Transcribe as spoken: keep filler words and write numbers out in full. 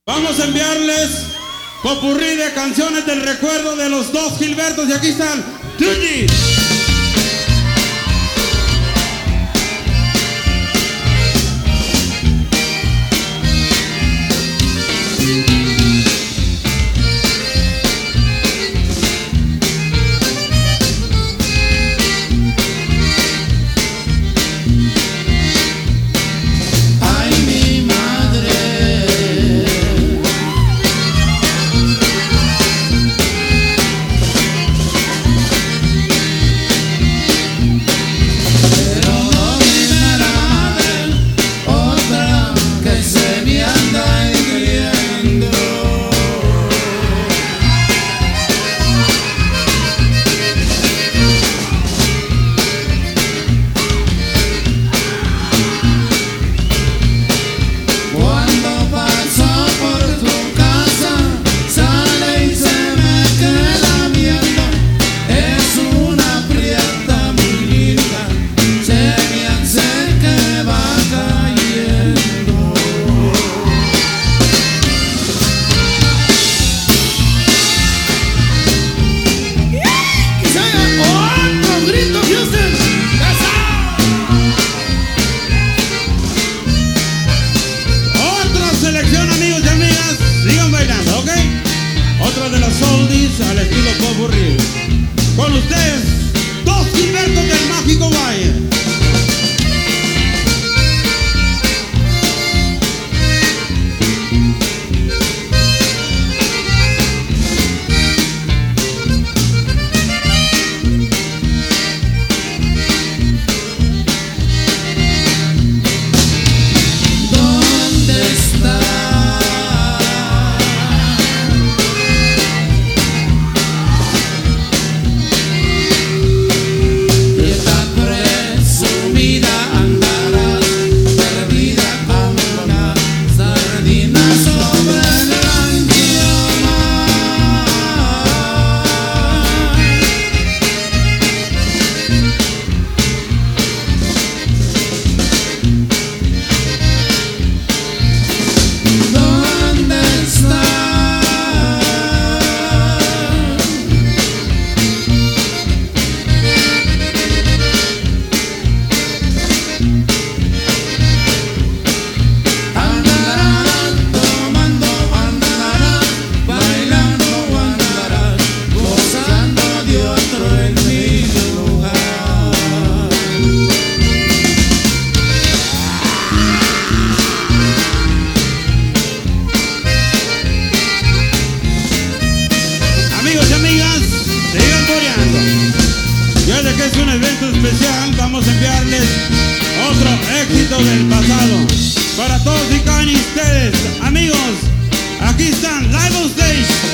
Vamos a enviarles popurrí de canciones del recuerdo de los dos Gilbertos y aquí están Tuyi. Al estilo popurrí. Con ustedes, dos Gilbertos del Mágico Valle. Ya de que es un evento especial, vamos a enviarles otro éxito del pasado para todos y cada uno de ustedes. Amigos, aquí están Live on Stage.